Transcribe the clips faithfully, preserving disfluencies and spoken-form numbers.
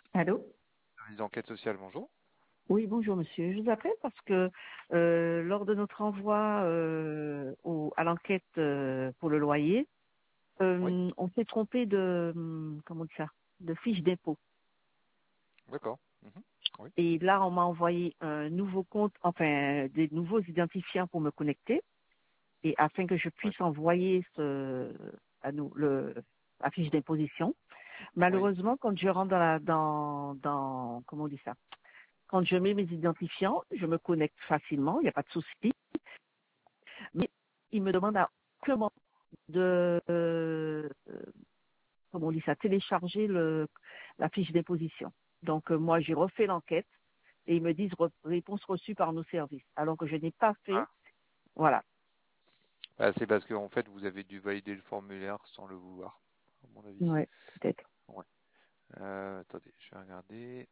Allô? Service d'enquête sociale, bonjour. Oui, bonjour monsieur. Je vous appelle parce que euh, lors de notre envoi euh, au- à l'enquête euh, pour le loyer, Oui, euh, on s'est trompé de hum, comment dire ça, de fiche d'impôt. d'accord. Mhm. Oui, Et là, on m'a envoyé un nouveau compte, enfin des nouveaux identifiants pour me connecter et afin que je ouais, puisse envoyer ce, à nous le la fiche d'imposition. oui, Malheureusement, quand je rentre dans la dans dans comment on dit ça? Quand je mets mes identifiants, je me connecte facilement, il n'y a pas de souci. Mais il me demande à comment de euh, comment on dit ça, télécharger le, la fiche d'imposition. Donc euh, moi j'ai refait l'enquête et ils me disent re- réponse reçue par nos services, alors que je n'ai pas fait. Ah. Voilà. Bah, c'est parce qu'en fait, vous avez dû valider le formulaire sans le vouloir, à mon avis. Ouais, peut-être. Ouais. Euh, attendez, je vais regarder.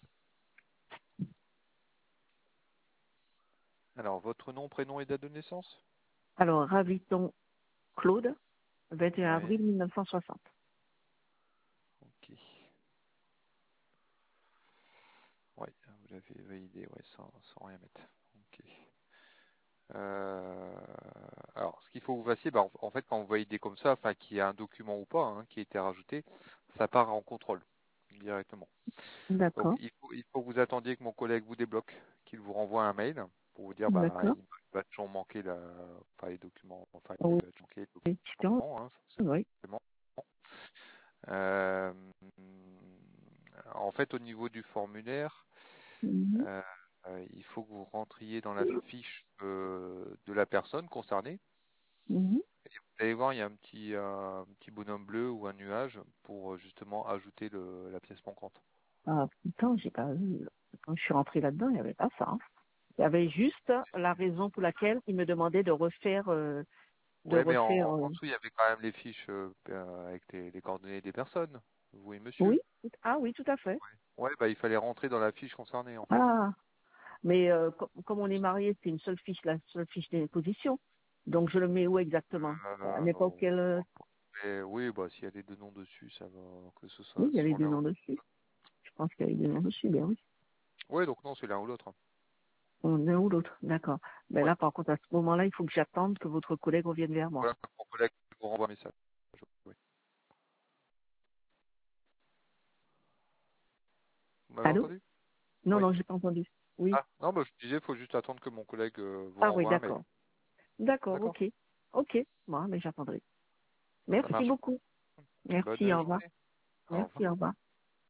Alors, votre nom, prénom et date de naissance? Alors Raviton Claude, vingt et un Ouais, avril mille neuf cent soixante. ok. Ouais, vous l'avez validé, ouais, sans, sans rien mettre. Ok. Euh, alors, ce qu'il faut que vous fassiez, bah, en en fait, quand vous validez comme ça, enfin, qu'il y a un document ou pas hein, qui a été rajouté, ça part en contrôle directement. Donc, D'accord, il faut, il faut que vous attendiez que mon collègue vous débloque, qu'il vous renvoie un mail pour vous dire, bah, d'accord. il va toujours manquer la, enfin, les documents, enfin, il Oui, va toujours manquer les question. documents, hein, Oui. forcément. Euh, en fait, au niveau du formulaire, Mhm, euh, euh, il faut que vous rentriez dans la fiche euh, de la personne concernée. mhm. Vous allez voir, il y a un petit, un petit bonhomme bleu ou un nuage pour euh, justement ajouter le, la pièce manquante. Ah, putain, j'ai pas vu. Quand je suis rentrée là-dedans, il n'y avait pas ça, hein. Il y avait juste la raison pour laquelle il me demandait de refaire, euh, de Ouais, mais en, refaire. en- en euh, dessous, il y avait quand même les fiches euh, euh, avec les, les coordonnées des personnes. Oui, monsieur. Oui, tout- ah oui, tout à fait. Ouais, bah il fallait rentrer dans la fiche concernée en fait. Ah, mais euh, co- comme on est mariés, c'est une seule fiche, la seule fiche d'imposition. Donc je le mets où exactement? À Euh, n'importe quel. euh, mais oui, bah s'il y a les deux noms dessus, ça va que ce Oui, soit il y a les sur deux l'un ou noms dessus. Je pense qu'il y a les deux noms dessus, bien oui. ouais, donc non, c'est l'un ou l'autre. Hein. L'un ou l'autre, d'accord. Mais Ouais. là, par contre, à ce moment-là, il faut que j'attende que votre collègue revienne vers moi. Voilà, mon collègue vous renvoie un message. Oui. Vous m'avez Allô? entendu? Non, Oui. non, j'ai pas entendu. Oui. Ah, non, bah je disais, il faut juste attendre que mon collègue euh, vous Ah oui, renvoie un mail. d'accord. D'accord, D'accord? ok. Ok. Bon, mais j'attendrai. Ça Merci marche. beaucoup. Bonne Merci, au revoir. journée. Au revoir. Merci, au revoir.